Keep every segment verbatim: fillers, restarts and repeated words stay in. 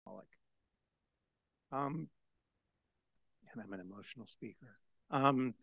Um, and I'm an emotional speaker. Um,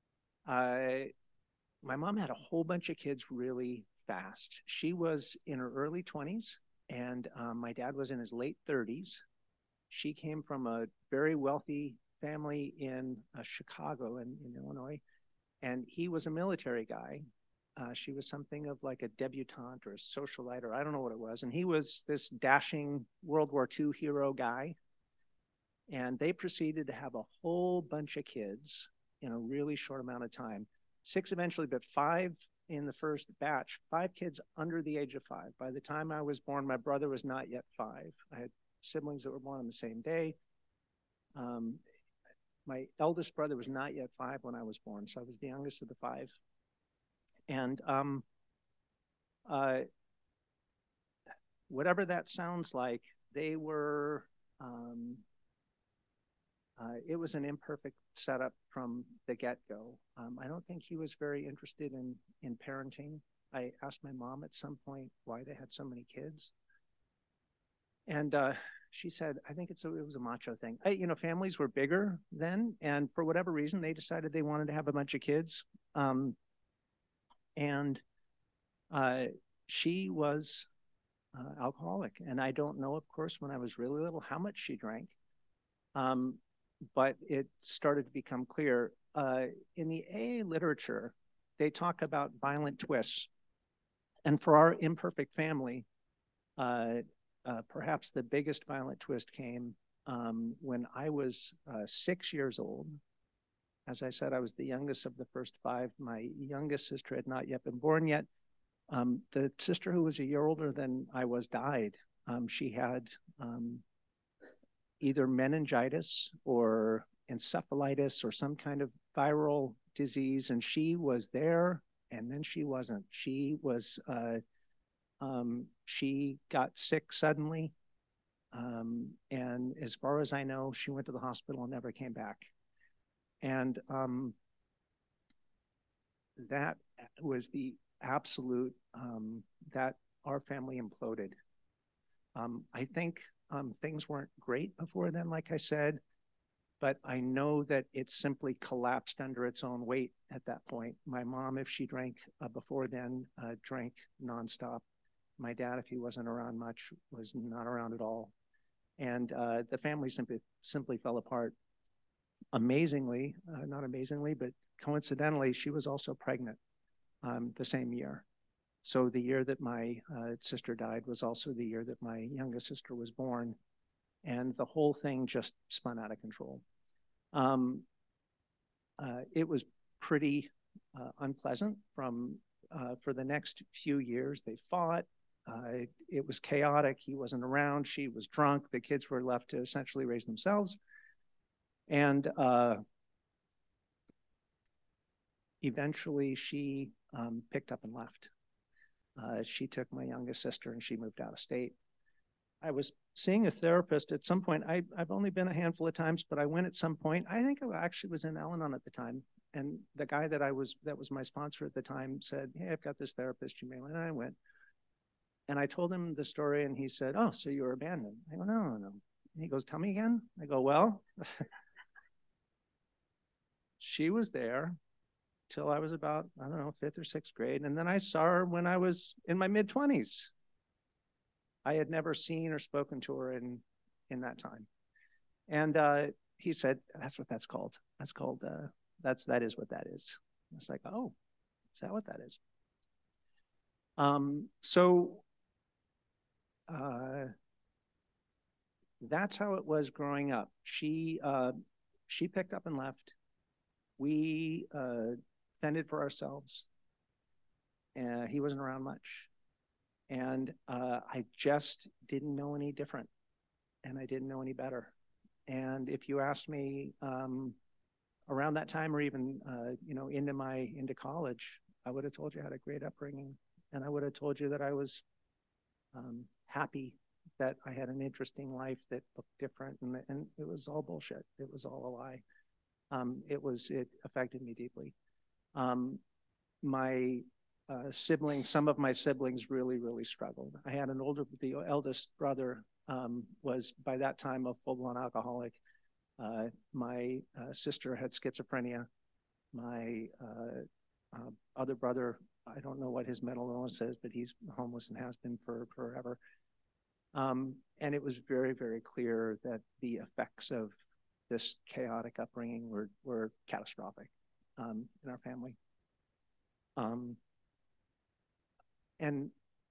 I, my mom had a whole bunch of kids really fast. She was in her early twenties, and um, my dad was in his late thirties. She came from a very wealthy family in uh, Chicago in, in Illinois, and he was a military guy. Uh, she was something of like a debutante or a socialite, or I don't know what it was. And he was this dashing World War two hero guy. And they proceeded to have a whole bunch of kids in a really short amount of time. Six eventually, but five in the first batch, five kids under the age of five. By the time I was born, my brother was not yet five. I had siblings that were born on the same day. Um, my eldest brother was not yet five when I was born, so I was the youngest of the five. And um, uh, whatever that sounds like, they were um, Uh, it was an imperfect setup from the get-go. Um, I don't think he was very interested in in parenting. I asked my mom at some point why they had so many kids, and uh, she said, "I think it's a, it was a macho thing." I, you know, families were bigger then, and for whatever reason, they decided they wanted to have a bunch of kids. Um, and uh, she was uh, alcoholic, and I don't know, of course, when I was really little, how much she drank. Um, but it started to become clear. Uh, in the A A literature, they talk about violent twists. And for our imperfect family, uh, uh, perhaps the biggest violent twist came um, when I was uh, six years old. As I said, I was the youngest of the first five. My youngest sister had not yet been born yet. Um, the sister who was a year older than I was died. Um, she had um, either meningitis or encephalitis or some kind of viral disease, and she was there, and then she wasn't. She was uh, um, she got sick suddenly, um, and as far as I know, she went to the hospital and never came back. And um, that was the absolute um, that our family imploded. Um, I think um, things weren't great before then, like I said, but I know that it simply collapsed under its own weight at that point. My mom, if she drank uh, before then, uh, drank nonstop. My dad, if he wasn't around much, was not around at all. And uh, the family simply simply fell apart. Amazingly, uh, not amazingly, but coincidentally, she was also pregnant um, the same year. So the year that my uh, sister died was also the year that my youngest sister was born, and the whole thing just spun out of control. Um, uh, it was pretty uh, unpleasant from uh, for the next few years. They fought. Uh, it, it was chaotic. He wasn't around. She was drunk. The kids were left to essentially raise themselves. And uh, eventually, she um, picked up and left. Uh, she took my youngest sister and she moved out of state. I was seeing a therapist at some point. I, I've only been a handful of times, but I went at some point. I think I actually was in Al-Anon at the time. And the guy that I was, that was my sponsor at the time said, "Hey, I've got this therapist you may want." And I went and I told him the story and he said, "Oh, so you were abandoned." I go, "No, no, no." And he goes, "Tell me again." I go, "Well, she was there till I was about, I don't know, fifth or sixth grade. And then I saw her when I was in my mid twenties. I had never seen or spoken to her in, in that time. And uh, he said, "That's what that's called. That's called, uh, that's, that is what that is." I was like, "Oh, is that what that is?" Um, so uh, that's how it was growing up. She, uh, she picked up and left. We uh, fended for ourselves. And he wasn't around much. And uh, I just didn't know any different. And I didn't know any better. And if you asked me um, around that time, or even uh, you know into my into college, I would have told you I had a great upbringing, and I would have told you that I was um, happy, that I had an interesting life that looked different, and, and it was all bullshit. It was all a lie. Um, it was it affected me deeply. Um, my uh, siblings, some of my siblings really, really struggled. I had an older, the eldest brother um, was by that time a full-blown alcoholic. Uh, my uh, sister had schizophrenia. My uh, uh, other brother, I don't know what his mental illness is, but he's homeless and has been for forever. Um, and it was very, very clear that the effects of this chaotic upbringing were, were catastrophic um, in our family. Um, and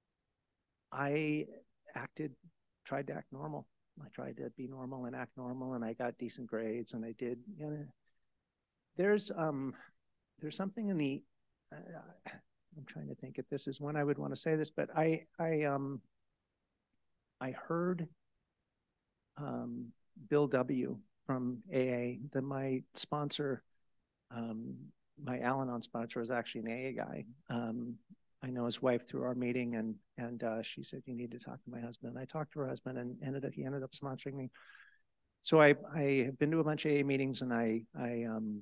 I acted, tried to act normal. I tried to be normal and act normal, and I got decent grades, and I did, you know, there's, um, there's something in the, uh, I'm trying to think if this is when I would want to say this, but I, I, um, I heard um, Bill W. from A A, that my sponsor, um, my Al-Anon sponsor was actually an A A guy. Um, I know his wife through our meeting, and and uh, she said, you need to talk to my husband. And I talked to her husband, and ended up, he ended up sponsoring me. So I, I have been to a bunch of A A meetings, and I, I um,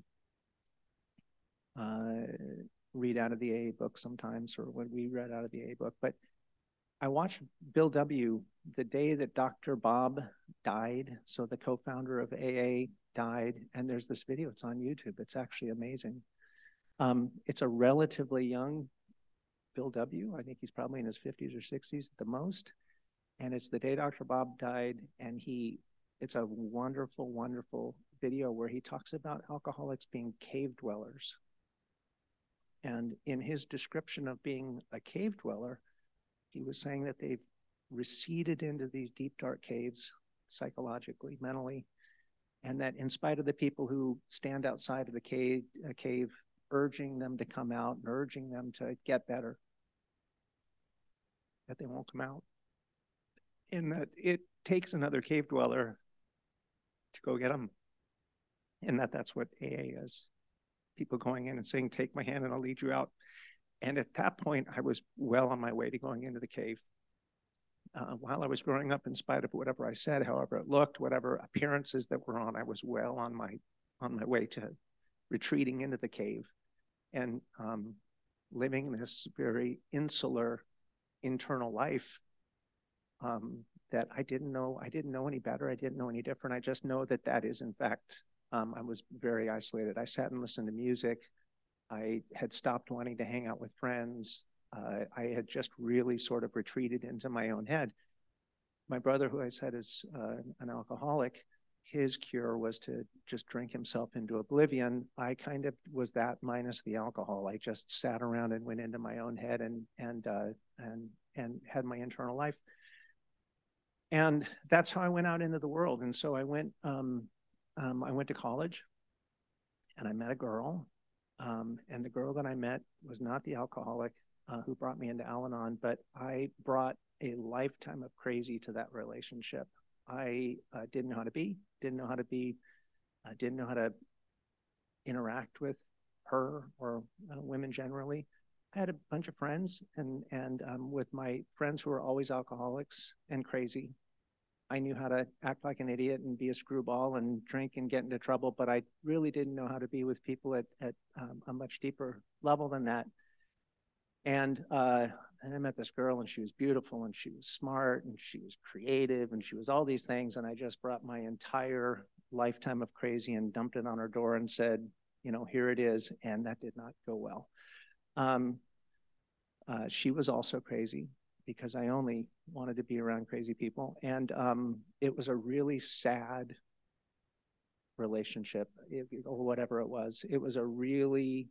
uh, read out of the A A book sometimes, or when we read out of the A A book. But I watched Bill W. the day that Doctor Bob died. So the co-founder of A A died, and there's this video. It's on YouTube. It's actually amazing. Um, it's a relatively young Bill W. I think he's probably in his fifties or sixties at the most. And it's the day Doctor Bob died, and he, it's a wonderful, wonderful video where he talks about alcoholics being cave dwellers. And in his description of being a cave dweller, he was saying that they've receded into these deep, dark caves, psychologically, mentally, and that in spite of the people who stand outside of the cave, uh, cave urging them to come out and urging them to get better, that they won't come out. And that it takes another cave dweller to go get them. And that that's what A A is. People going in and saying, take my hand and I'll lead you out. And at that point, I was well on my way to going into the cave. Uh, while I was growing up, in spite of whatever I said, however it looked, whatever appearances that were on, I was well on my on my way to retreating into the cave and um, living this very insular internal life um, that I didn't know. I didn't know any better. I didn't know any different. I just know that that is, in fact, um, I was very isolated. I sat and listened to music. I had stopped wanting to hang out with friends. Uh, I had just really sort of retreated into my own head. My brother, who I said is uh, an alcoholic, his cure was to just drink himself into oblivion. I kind of was that minus the alcohol. I just sat around and went into my own head and and uh, and and had my internal life. And that's how I went out into the world. And so I went um, um, I went to college, and I met a girl. Um, and the girl that I met was not the alcoholic uh, who brought me into Al-Anon, but I brought a lifetime of crazy to that relationship. I uh, didn't know how to be, didn't know how to be, uh, didn't know how to interact with her or uh, women generally. I had a bunch of friends, and, and um, with my friends who were always alcoholics and crazy, I knew how to act like an idiot and be a screwball and drink and get into trouble, but I really didn't know how to be with people at, at um, a much deeper level than that. And, uh, and I met this girl, and she was beautiful, and she was smart, and she was creative, and she was all these things. And I just brought my entire lifetime of crazy and dumped it on her door and said, you know, here it is. And that did not go well. Um, uh, she was also crazy, because I only wanted to be around crazy people. And um, it was a really sad relationship, it, or whatever it was. It was a really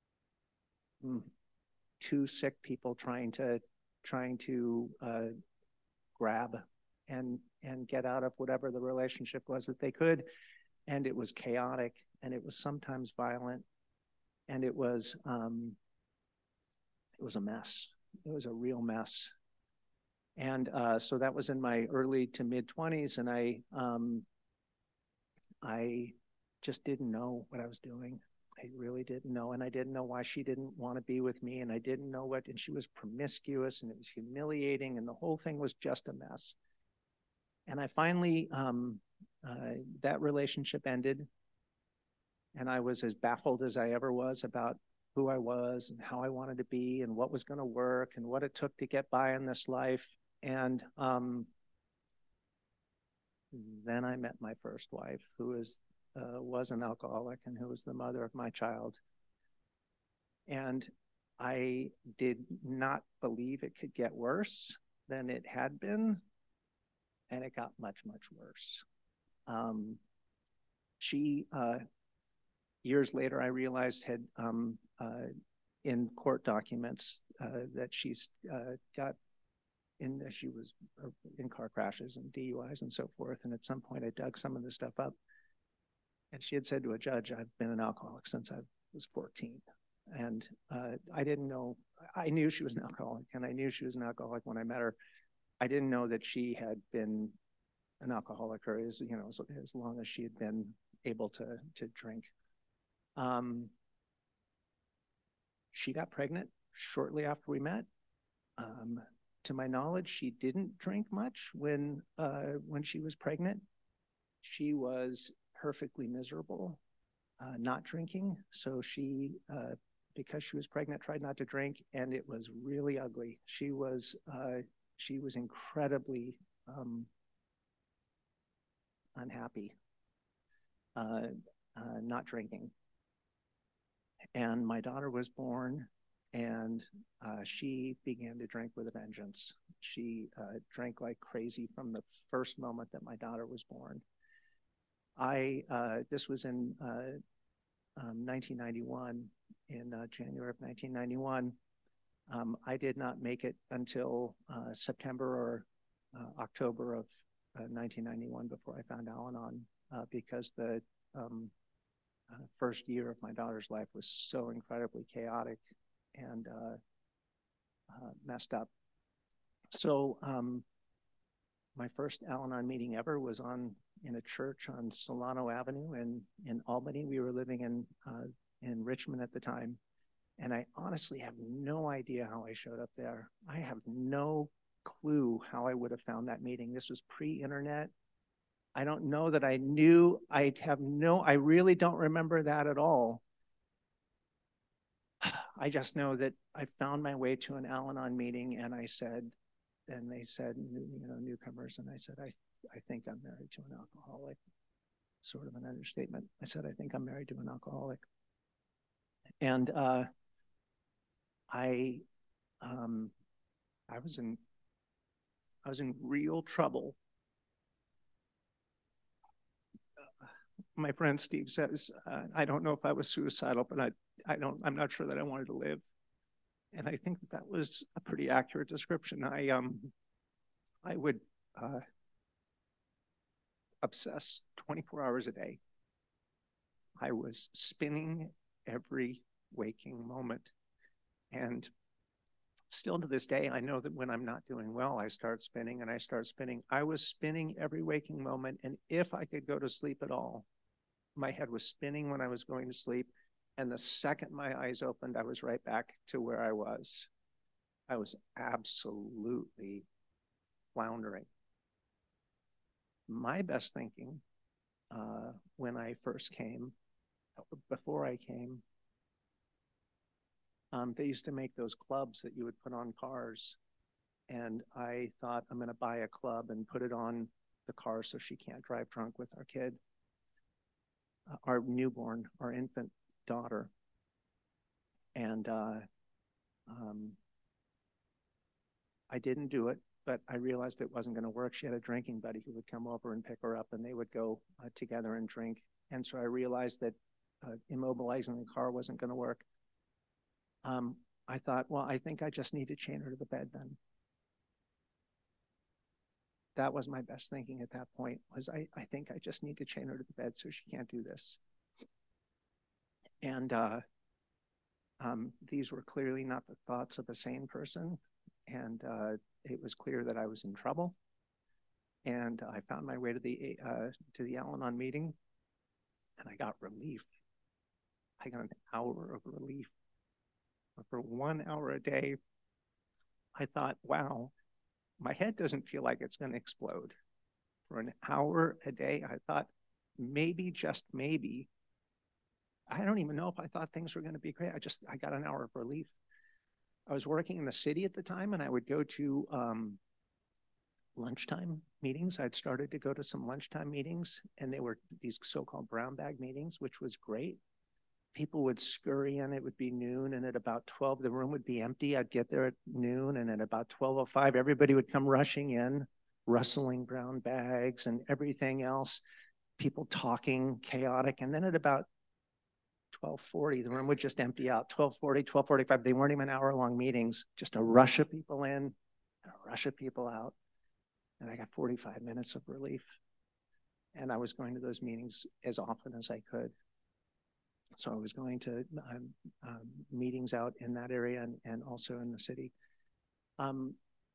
mm, two sick people trying to trying to uh, grab and and get out of whatever the relationship was that they could. And it was chaotic, and it was sometimes violent, and it was um, it was a mess. It was a real mess. And uh, so that was in my early to mid twenties, and I um, I just didn't know what I was doing. I really didn't know, and I didn't know why she didn't want to be with me, and I didn't know what, and she was promiscuous, and it was humiliating, and the whole thing was just a mess. And I finally, um, uh, that relationship ended, and I was as baffled as I ever was about who I was and how I wanted to be and what was going to work and what it took to get by in this life. And um, Then I met my first wife, who is, uh, was an alcoholic and who was the mother of my child. And I did not believe it could get worse than it had been, and it got much, much worse. Um, she, uh, years later, I realized had um, uh, in court documents uh, that she's uh, got in, she was in car crashes and D U Is and so forth. And at some point I dug some of this stuff up. And she had said to a judge, I've been an alcoholic since I was fourteen. And uh, I didn't know, I knew she was an alcoholic, and I knew she was an alcoholic when I met her. I didn't know that she had been an alcoholic, or as, you know, as, as long as she had been able to, to drink. Um, she got pregnant shortly after we met. Um, to my knowledge, she didn't drink much when, uh, when she was pregnant. She was perfectly miserable, uh, not drinking. So she, uh, because she was pregnant, tried not to drink, and it was really ugly. She was, uh, she was incredibly um, unhappy, uh, uh, not drinking. And my daughter was born, and uh, she began to drink with a vengeance. She uh, drank like crazy from the first moment that my daughter was born. I, uh, this was in uh, um, nineteen ninety-one, in uh, January of nineteen ninety-one. Um, I did not make it until uh, September or uh, October of uh, nineteen ninety-one before I found Al-Anon, uh, because the um, uh, first year of my daughter's life was so incredibly chaotic and uh, uh, messed up. So um, my first Al-Anon meeting ever was on in a church on Solano Avenue in, in Albany. We were living in, uh, in Richmond at the time. And I honestly have no idea how I showed up there. I have no clue how I would have found that meeting. This was pre-internet. I don't know that I knew. I have no, I really don't remember that at all. I just know that I found my way to an Al-Anon meeting, and I said, and they said, you know, newcomers, and I said, I, I think I'm married to an alcoholic. Sort of an understatement. I said, I think I'm married to an alcoholic. And uh, I, um, I was in, I was in real trouble. Uh, my friend Steve says, uh, I don't know if I was suicidal, but I, I don't, I'm not sure that I wanted to live. And I think that, that was a pretty accurate description. I, um, I would uh, obsess twenty-four hours a day. I was spinning every waking moment. And still to this day, I know that when I'm not doing well, I start spinning and I start spinning. I was spinning every waking moment. And if I could go to sleep at all, my head was spinning when I was going to sleep. And the second my eyes opened, I was right back to where I was. I was absolutely floundering. My best thinking uh, when I first came, before I came, um, they used to make those clubs that you would put on cars. And I thought, I'm going to buy a club and put it on the car so she can't drive drunk with our kid, uh, our newborn, our infant daughter. And uh, um, I didn't do it, but I realized it wasn't going to work. She had a drinking buddy who would come over and pick her up, and they would go uh, together and drink. And so I realized that uh, immobilizing the car wasn't going to work. Um, I thought, well, I think I just need to chain her to the bed then. That was my best thinking at that point, was I, I think I just need to chain her to the bed so she can't do this. And uh, um, these were clearly not the thoughts of a sane person. And uh, it was clear that I was in trouble. And I found my way to the, uh, to the Al-Anon meeting, and I got relief. I got an hour of relief. For one hour a day, I thought, wow, my head doesn't feel like it's going to explode. For an hour a day, I thought, maybe, just maybe, I don't even know if I thought things were going to be great. I just, I got an hour of relief. I was working in the city at the time, and I would go to um, lunchtime meetings. I'd started to go to some lunchtime meetings, and they were these so-called brown bag meetings, which was great. People would scurry in, it would be noon, and at about twelve, the room would be empty. I'd get there at noon, and at about twelve oh five, everybody would come rushing in, rustling brown bags and everything else, people talking, chaotic. And then at about twelve forty, the room would just empty out. twelve forty, twelve forty-five, they weren't even hour-long meetings, just a rush of people in and a rush of people out. And I got forty-five minutes of relief. And I was going to those meetings as often as I could. So I was going to um, um, meetings out in that area and, and also in the city. Um,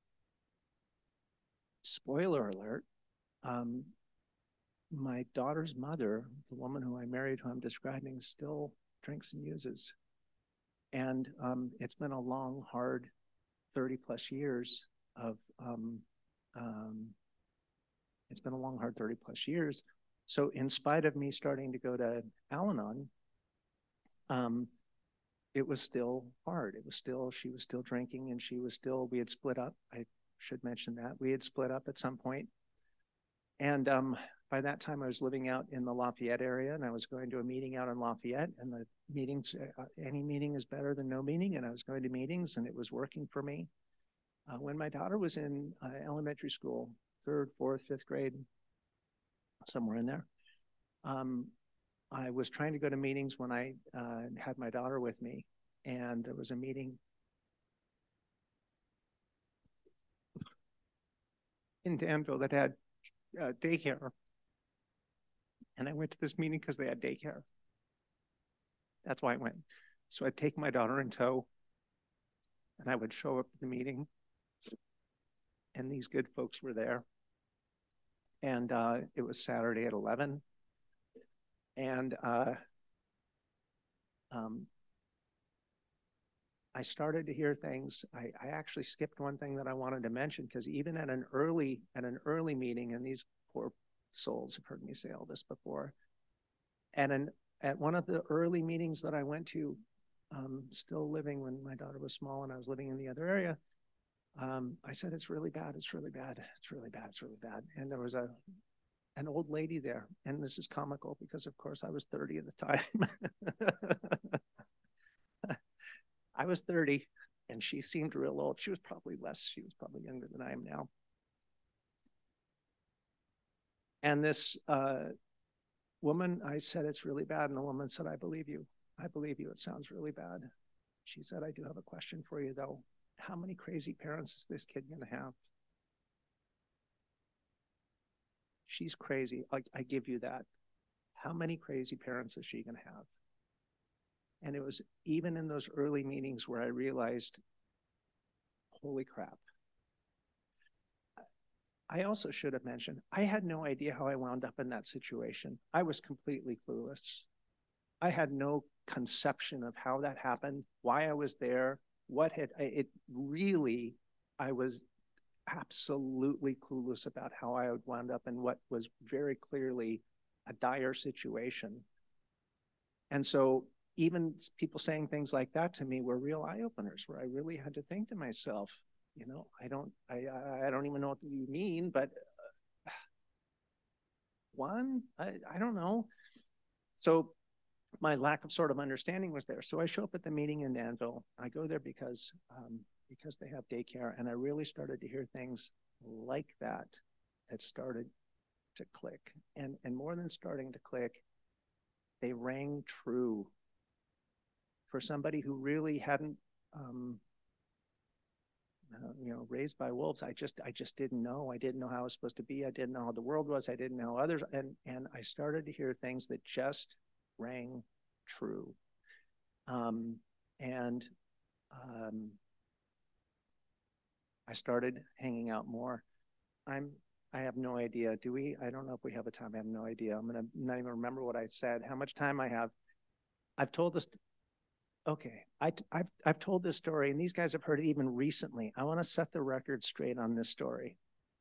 spoiler alert, um, my daughter's mother, the woman who I married, who I'm describing, still drinks and uses. And um, it's been a long, hard thirty plus years of, um, um, it's been a long, hard thirty plus years. So in spite of me starting to go to Al-Anon, um, it was still hard. It was still, she was still drinking, and she was still, we had split up. I should mention that. We had split up at some point. And um, by that time I was living out in the Lafayette area, and I was going to a meeting out in Lafayette, and the meetings, uh, any meeting is better than no meeting. And I was going to meetings, and it was working for me. Uh, when my daughter was in uh, elementary school, third, fourth, fifth grade, somewhere in there, um, I was trying to go to meetings when I uh, had my daughter with me, and there was a meeting in Danville that had uh, daycare. And I went to this meeting because they had daycare. That's why I went. So I'd take my daughter in tow, and I would show up at the meeting, and these good folks were there. And uh, it was Saturday at eleven. And uh, um, I started to hear things. I, I actually skipped one thing that I wanted to mention, because even at an early at an early meeting, and these poor souls have heard me say all this before, at an at one of the early meetings that I went to, um, still living when my daughter was small and I was living in the other area, um, I said, it's really bad, it's really bad, it's really bad, it's really bad. And there was a an old lady there, and this is comical because of course I was thirty at the time. I was thirty, and she seemed real old. She was probably less, she was probably younger than I am now. And this uh, woman, I said, it's really bad. And the woman said, I believe you. I believe you. It sounds really bad. She said, I do have a question for you, though. How many crazy parents is this kid going to have? She's crazy. I, I give you that. How many crazy parents is she going to have? And it was even in those early meetings where I realized, holy crap. I also should have mentioned, I had no idea how I wound up in that situation. I was completely clueless. I had no conception of how that happened, why I was there, what had, it really, I was absolutely clueless about how I would wound up in what was very clearly a dire situation. And so even people saying things like that to me were real eye-openers, where I really had to think to myself, you know, I don't, I, I don't even know what you mean, but uh, one, I, I don't know. So my lack of sort of understanding was there. So I show up at the meeting in Danville. I go there because, um, because they have daycare, and I really started to hear things like that that started to click. And, and more than starting to click, they rang true for somebody who really hadn't, um, Uh, you know, raised by wolves. I just, I just didn't know. I didn't know how I was supposed to be. I didn't know how the world was. I didn't know others. And, and I started to hear things that just rang true. Um, and um, I started hanging out more. I'm, I have no idea. Do we? I don't know if we have a time. I have no idea. I'm going to not even remember what I said, how much time I have. I've told this. Okay, I, I've, I've told this story, and these guys have heard it even recently. I want to set the record straight on this story.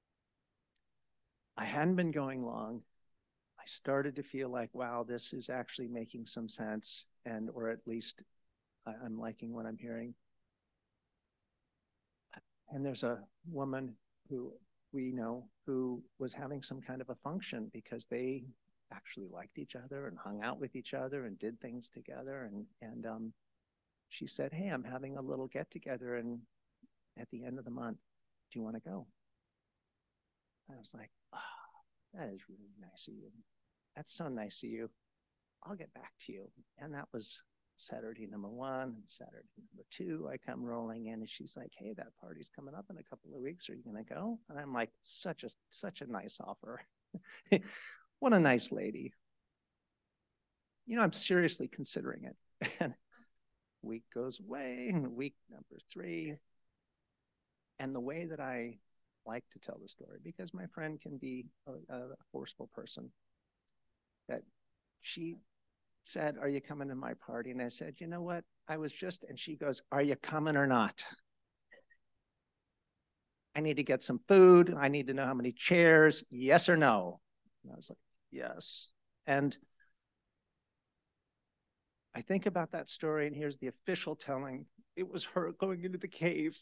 I hadn't been going long. I started to feel like, wow, this is actually making some sense, and or at least I, I'm liking what I'm hearing. And there's a woman who we know who was having some kind of a function because they actually liked each other and hung out with each other and did things together. And, and um, she said, hey, I'm having a little get together and at the end of the month, do you want to go? I was like, oh, that is really nice of you. That's so nice of you. I'll get back to you. And that was Saturday number one and Saturday number two. I come rolling in and she's like, hey, that party's coming up in a couple of weeks. Are you going to go? And I'm like, such a, such a nice offer. What a nice lady. You know, I'm seriously considering it. And week goes away, and week number three. And the way that I like to tell the story, because my friend can be a, a forceful person, that she said, are you coming to my party? And I said, you know what? I was just, and she goes, are you coming or not? I need to get some food. I need to know how many chairs, yes or no? And I was like, yes. And I think about that story, and here's the official telling. It was her going into the cave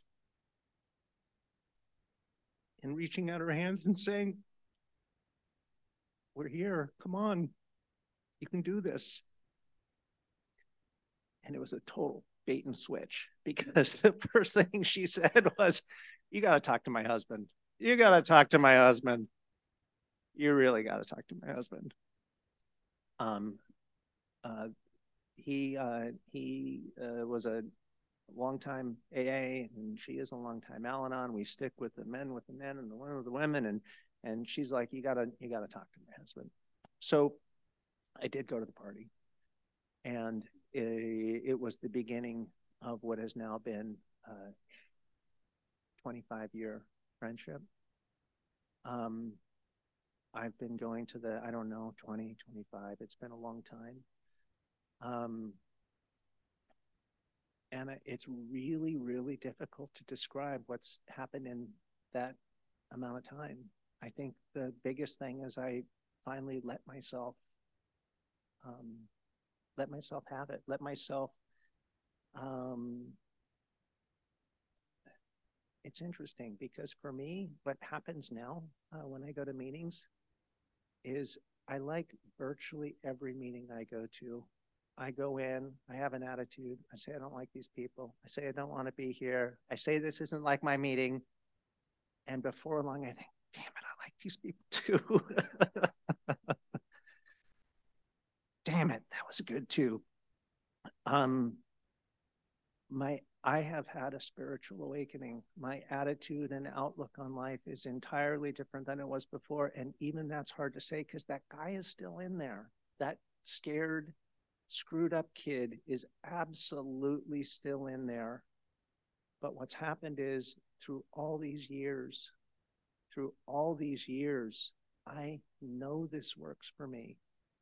and reaching out her hands and saying, we're here, come on, you can do this. And it was a total bait and switch, because the first thing she said was, you got to talk to my husband. You got to talk to my husband. You really got to talk to my husband. Um, uh, he uh, he uh, was a longtime A A, and she is a longtime Al-Anon. We stick with the men with the men and the women with the women, and and she's like, you gotta you gotta talk to my husband. So I did go to the party, and it, it was the beginning of what has now been a twenty-five year friendship. Um, I've been going to the, I don't know, twenty, twenty-five. It's been a long time. Um, and it's really, really difficult to describe what's happened in that amount of time. I think the biggest thing is I finally let myself, um, let myself have it, let myself, um, it's interesting because for me, what happens now uh, when I go to meetings is I like virtually every meeting I go to. I go in, I have an attitude. I say, I don't like these people. I say, I don't want to be here. I say, this isn't like my meeting. And before long, I think, damn it, I like these people too. Damn it, that was good too. Um, my, I have had a spiritual awakening. My attitude and outlook on life is entirely different than it was before. And even that's hard to say because that guy is still in there. That scared, screwed up kid is absolutely still in there. But what's happened is through all these years, through all these years, I know this works for me.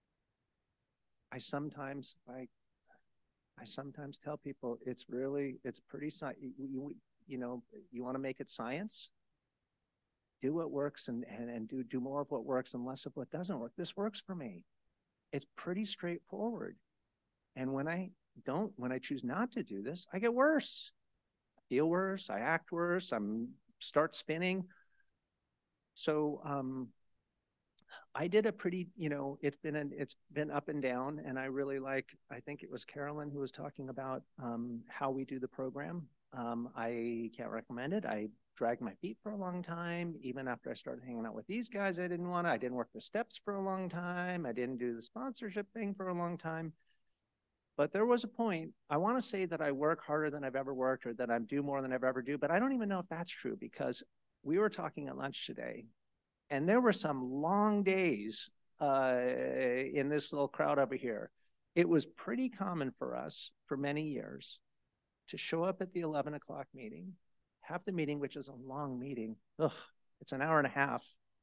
I sometimes, I, I sometimes tell people it's really, it's pretty, you, you know, you want to make it science? Do what works and, and, and do, do more of what works and less of what doesn't work. This works for me. It's pretty straightforward. And when I don't, when I choose not to do this, I get worse. I feel worse, I act worse, I'm start spinning. So um, I did a pretty, you know, it's been an, it's been up and down, and I really like, I think it was Carolyn who was talking about um, how we do the program. Um, I can't recommend it. I dragged my feet for a long time. Even after I started hanging out with these guys, I didn't want to. I didn't work the steps for a long time. I didn't do the sponsorship thing for a long time. But there was a point, I want to say that I work harder than I've ever worked or that I'm do more than I've ever do, but I don't even know if that's true because we were talking at lunch today and there were some long days uh, in this little crowd over here. It was pretty common for us for many years to show up at the eleven o'clock meeting, have the meeting, which is a long meeting. Ugh, it's an hour and a half.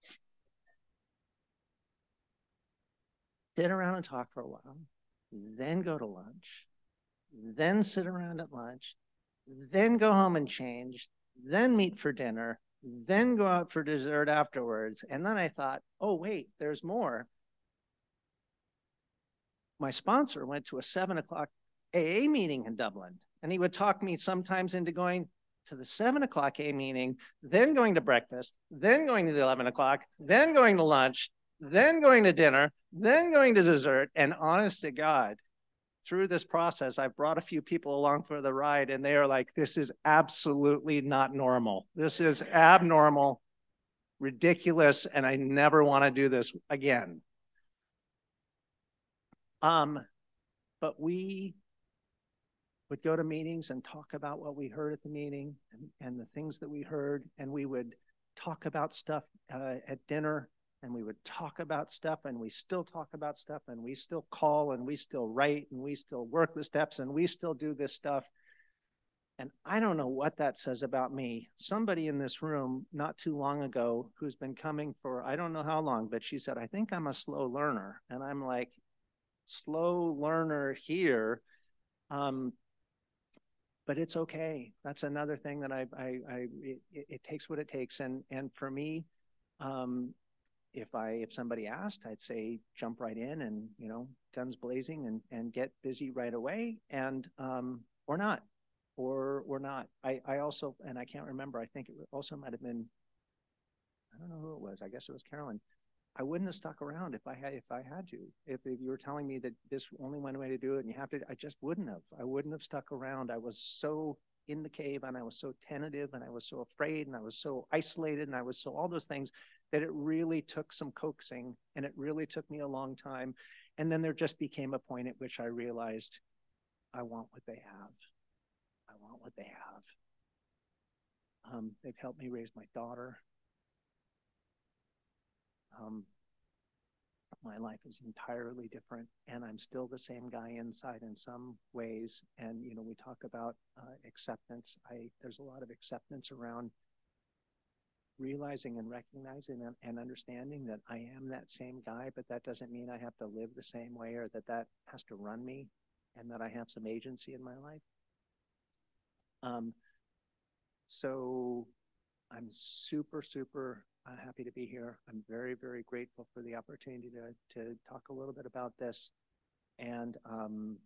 Sit around and talk for a while, then go to lunch, then sit around at lunch, then go home and change, then meet for dinner, then go out for dessert afterwards. And then I thought, oh, wait, there's more. My sponsor went to a seven o'clock A A meeting in Dublin, and he would talk me sometimes into going, to the seven o'clock A meeting, then going to breakfast, then going to the eleven o'clock, then going to lunch, then going to dinner, then going to dessert. And honest to God, through this process, I've brought a few people along for the ride, and they are like, this is absolutely not normal. This is abnormal, ridiculous, and I never want to do this again. Um, but we would go to meetings and talk about what we heard at the meeting and, and the things that we heard, and we would talk about stuff uh, at dinner, and we would talk about stuff, and we still talk about stuff, and we still call, and we still write, and we still work the steps, and we still do this stuff. And I don't know what that says about me. Somebody in this room not too long ago who's been coming for I don't know how long, but she said, I think I'm a slow learner. And I'm like, slow learner here. Um, but it's okay. That's another thing that I, I, I it, it takes what it takes. And, and for me, um, if I, if somebody asked, I'd say, jump right in and, you know, guns blazing and, and get busy right away, and, um, or not, or, or not. I, I also, and I can't remember, I think it also might've been, I don't know who it was. I guess it was Carolyn. I wouldn't have stuck around if I had if I had to. If, if you were telling me that this only one way to do it and you have to, I just wouldn't have. I wouldn't have stuck around. I was so in the cave, and I was so tentative, and I was so afraid, and I was so isolated, and I was so all those things that it really took some coaxing, and it really took me a long time. And then there just became a point at which I realized I want what they have. I want what they have. Um, they've helped me raise my daughter. Um, my life is entirely different, and I'm still the same guy inside in some ways. And, you know, we talk about uh, acceptance. I, there's a lot of acceptance around realizing and recognizing and, and understanding that I am that same guy, but that doesn't mean I have to live the same way, or that that has to run me, and that I have some agency in my life. Um, so I'm super, super uh, happy to be here. I'm very, very grateful for the opportunity to, to talk a little bit about this. And um,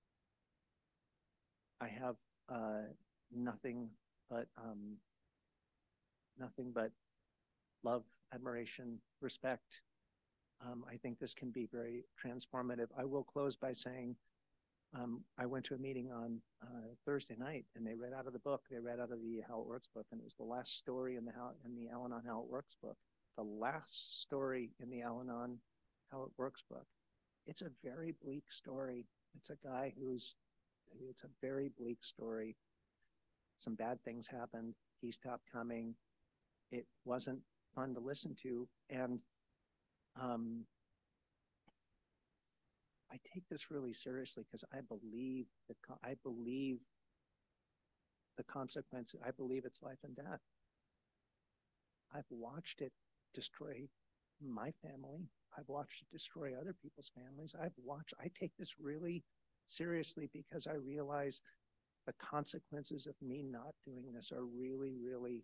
I have uh, nothing but um, nothing but love, admiration, respect. Um, I think this can be very transformative. I will close by saying um, I went to a meeting on uh, Thursday night, and they read out of the book. They read out of the How It Works book, and it was the last story in the how in the Al-Anon How It Works book. The last story in the Al-Anon How It Works book. It's a very bleak story. It's a guy who's. It's a very bleak story. Some bad things happened. He stopped coming. It wasn't fun to listen to, and um, I take this really seriously because I believe that I believe the consequences. I believe it's life and death. I've watched it destroy my family. I've watched it destroy other people's families. I've watched. I take this really seriously because I realize the consequences of me not doing this are really, really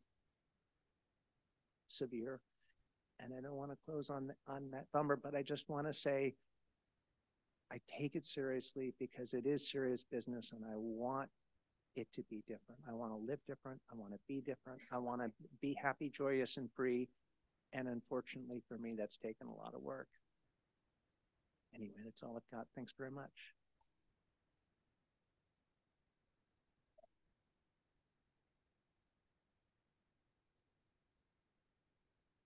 severe. And I don't want to close on on that bummer, but I just want to say I take it seriously because it is serious business, and I want it to be different. I want to live different. I want to be different. I want to be happy, joyous, and free. And unfortunately for me, that's taken a lot of work. Anyway, that's all I've got. Thanks very much.